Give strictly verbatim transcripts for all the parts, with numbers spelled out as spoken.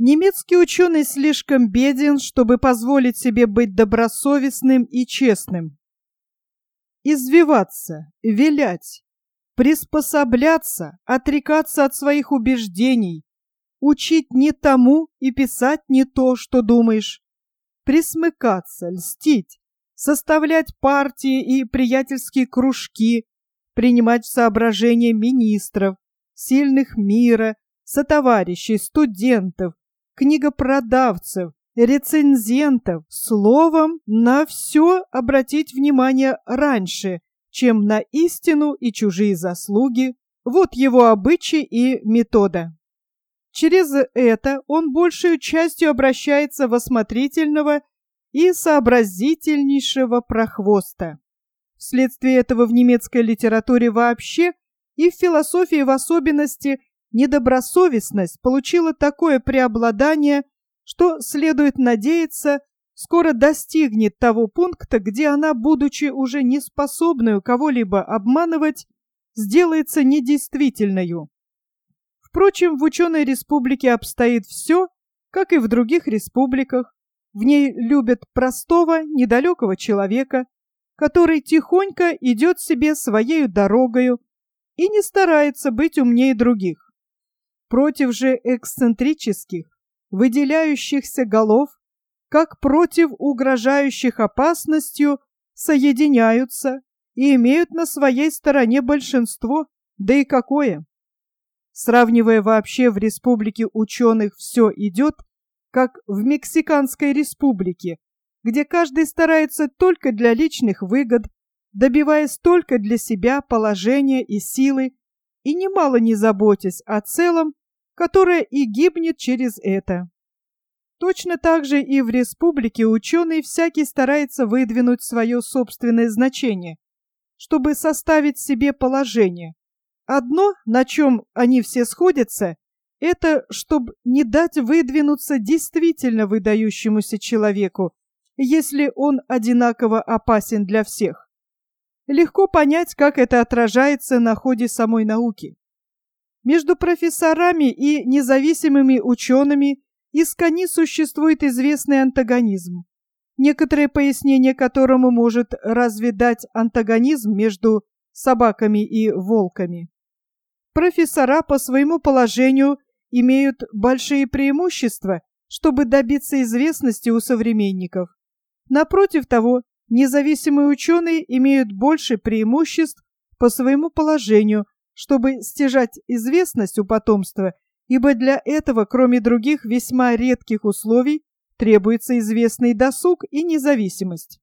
Немецкий ученый слишком беден, чтобы позволить себе быть добросовестным и честным. Извиваться, вилять, приспособляться, отрекаться от своих убеждений, учить не тому и писать не то, что думаешь, присмыкаться, льстить, составлять партии и приятельские кружки, принимать в соображения министров, сильных мира, сотоварищей, студентов, книгопродавцев, рецензентов, словом, на все обратить внимание раньше, чем на истину и чужие заслуги. Вот его обычай и метода. Через это он большей частью обращается в осмотрительного и сообразительнейшего прохвоста. Вследствие этого в немецкой литературе вообще и в философии в особенности недобросовестность получила такое преобладание, что, следует надеяться, скоро достигнет того пункта, где она, будучи уже неспособную кого-либо обманывать, сделается недействительною. Впрочем, в ученой республике обстоит все, как и в других республиках. В ней любят простого, недалекого человека, который тихонько идет себе своею дорогою и не старается быть умнее других. Против же эксцентрических, выделяющихся голов, как против угрожающих опасностью, соединяются и имеют на своей стороне большинство, да и какое. Сравнивая вообще в республике ученых, все идет, как в Мексиканской республике, где каждый старается только для личных выгод, добиваясь только для себя положения и силы, и немало не заботясь о целом, которое и гибнет через это. Точно так же и в республике ученый всякий старается выдвинуть свое собственное значение, чтобы составить себе положение. Одно, на чем они все сходятся, это чтобы не дать выдвинуться действительно выдающемуся человеку, если он одинаково опасен для всех. Легко понять, как это отражается на ходе самой науки. Между профессорами и независимыми учеными искони существует известный антагонизм, некоторое пояснение которому может разве дать антагонизм между собаками и волками. Профессора по своему положению имеют большие преимущества, чтобы добиться известности у современников. Напротив того, независимые ученые имеют больше преимуществ по своему положению, чтобы стяжать известность у потомства, ибо для этого, кроме других весьма редких условий, требуется известный досуг и независимость.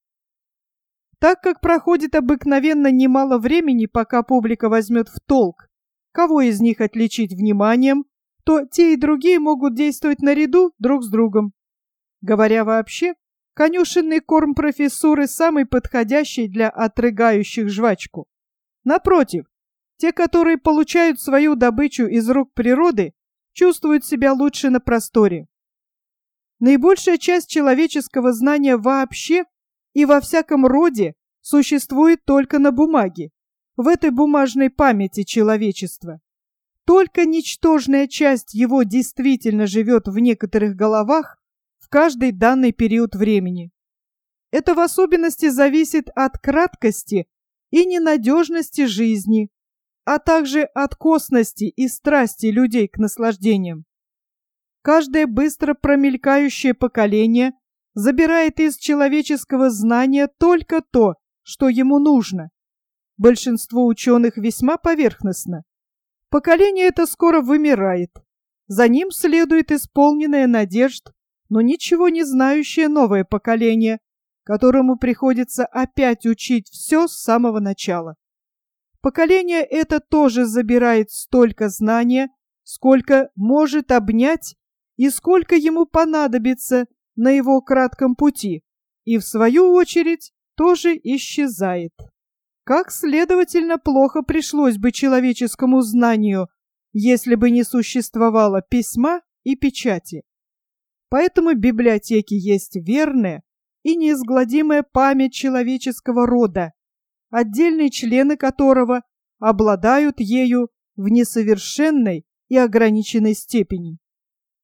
Так как проходит обыкновенно немало времени, пока публика возьмет в толк, кого из них отличить вниманием, то те и другие могут действовать наряду друг с другом. Говоря вообще, конюшенный корм профессуры самый подходящий для отрыгающих жвачку. Напротив, те, которые получают свою добычу из рук природы, чувствуют себя лучше на просторе. Наибольшая часть человеческого знания вообще и во всяком роде существует только на бумаге, в этой бумажной памяти человечества. Только ничтожная часть его действительно живет в некоторых головах в каждый данный период времени. Это в особенности зависит от краткости и ненадежности жизни, а также от косности и страсти людей к наслаждениям. Каждое быстро промелькающее поколение забирает из человеческого знания только то, что ему нужно. Большинство ученых весьма поверхностно. Поколение это скоро вымирает. За ним следует исполненная надежд, но ничего не знающее новое поколение, которому приходится опять учить все с самого начала. Поколение это тоже забирает столько знания, сколько может обнять и сколько ему понадобится на его кратком пути, и в свою очередь тоже исчезает. Как, следовательно, плохо пришлось бы человеческому знанию, если бы не существовало письма и печати. Поэтому библиотеки есть верная и неизгладимая память человеческого рода, отдельные члены которого обладают ею в несовершенной и ограниченной степени.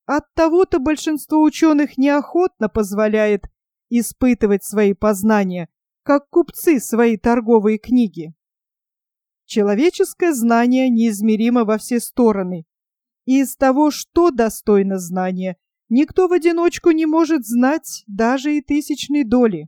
Оттого-то большинство ученых неохотно позволяет испытывать свои познания, как купцы свои торговые книги. Человеческое знание неизмеримо во все стороны, и из того, что достойно знания, никто в одиночку не может знать даже и тысячной доли.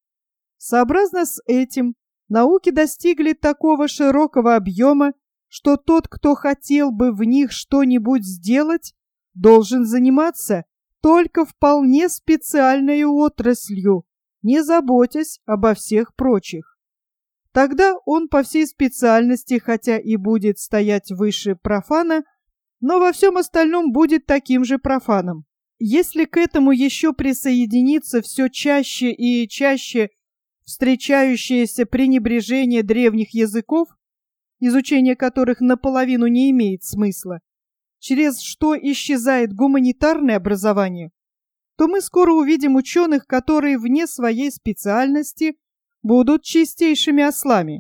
Сообразно с этим, науки достигли такого широкого объема, что тот, кто хотел бы в них что-нибудь сделать, должен заниматься только вполне специальной отраслью, не заботясь обо всех прочих. Тогда он по всей специальности, хотя и будет стоять выше профана, но во всем остальном будет таким же профаном. Если к этому еще присоединится все чаще и чаще встречающееся пренебрежение древних языков, изучение которых наполовину не имеет смысла, через что исчезает гуманитарное образование, то мы скоро увидим ученых, которые вне своей специальности будут чистейшими ослами.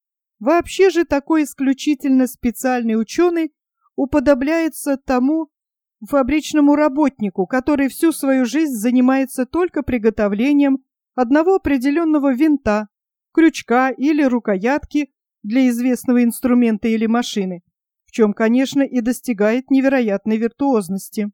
Вообще же такой исключительно специальный ученый уподобляется тому фабричному работнику, который всю свою жизнь занимается только приготовлением одного определенного винта, крючка или рукоятки для известного инструмента или машины, в чем, конечно, и достигает невероятной виртуозности.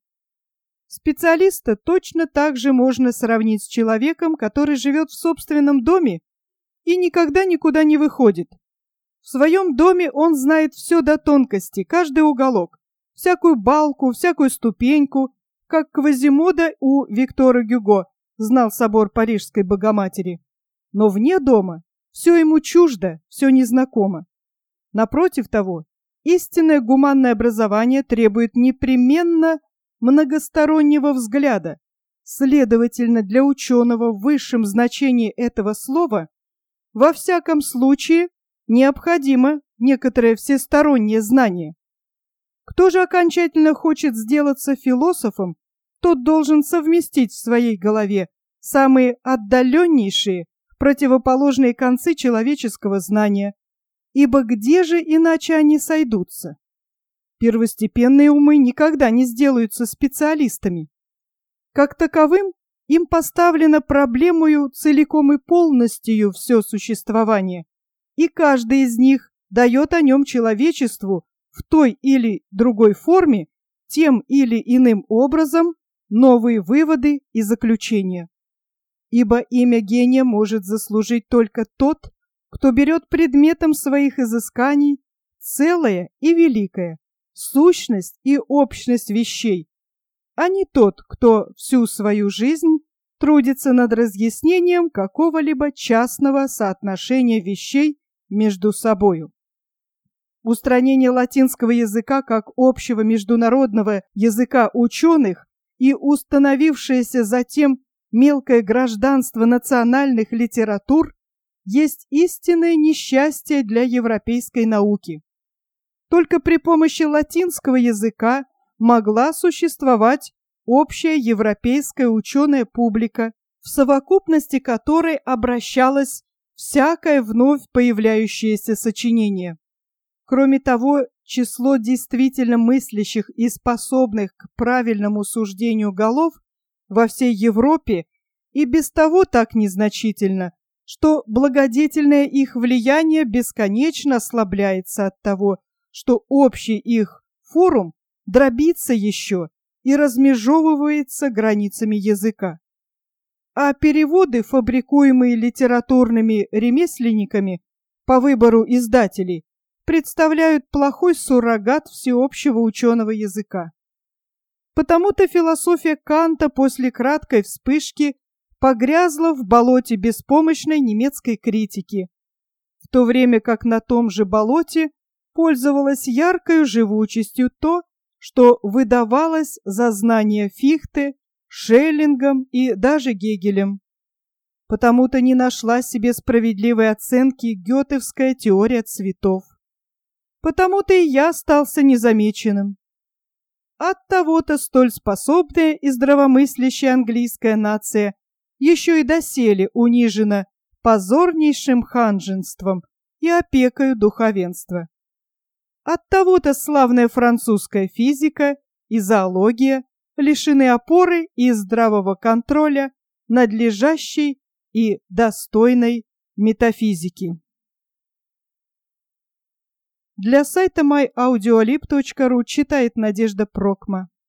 Специалиста точно так же можно сравнить с человеком, который живет в собственном доме и никогда никуда не выходит. В своем доме он знает все до тонкости, каждый уголок, всякую балку, всякую ступеньку, как Квазимода у Виктора Гюго знал собор Парижской Богоматери. Но вне дома все ему чуждо, все незнакомо. Напротив того, истинное гуманное образование требует непременно многостороннего взгляда. Следовательно, для ученого в высшем значении этого слова во всяком случае необходимо некоторое всестороннее знание. Кто же окончательно хочет сделаться философом, тот должен совместить в своей голове самые отдаленнейшие, противоположные концы человеческого знания, ибо где же иначе они сойдутся? Первостепенные умы никогда не сделаются специалистами. Как таковым им поставлена проблемою целиком и полностью все существование, и каждый из них дает о нем человечеству в той или другой форме, тем или иным образом, новые выводы и заключения. Ибо имя гения может заслужить только тот, кто берет предметом своих изысканий целое и великое, сущность и общность вещей, а не тот, кто всю свою жизнь трудится над разъяснением какого-либо частного соотношения вещей между собою. Устранение латинского языка как общего международного языка ученых и установившееся затем мелкое гражданство национальных литератур есть истинное несчастье для европейской науки. Только при помощи латинского языка могла существовать общая европейская ученая публика, в совокупности которой обращалось всякое вновь появляющееся сочинение. Кроме того, число действительно мыслящих и способных к правильному суждению голов во всей Европе и без того так незначительно, что благодетельное их влияние бесконечно ослабляется от того, что общий их форум дробится еще и размежевывается границами языка. А переводы, фабрикуемые литературными ремесленниками по выбору издателей, представляют плохой суррогат всеобщего ученого языка. Потому-то философия Канта после краткой вспышки погрязла в болоте беспомощной немецкой критики, в то время как на том же болоте пользовалось яркой живучестью то, что выдавалось за знания Фихте, Шеллингом и даже Гегелем. Потому-то не нашла себе справедливой оценки гетевская теория цветов. Потому-то и я остался незамеченным. Оттого-то столь способная и здравомыслящая английская нация еще и доселе унижена позорнейшим ханженством и опекою духовенства. Оттого-то славная французская физика и зоология лишены опоры и здравого контроля надлежащей и достойной метафизики. Для сайта май аудиолиб точка ру читает Надежда Прокма.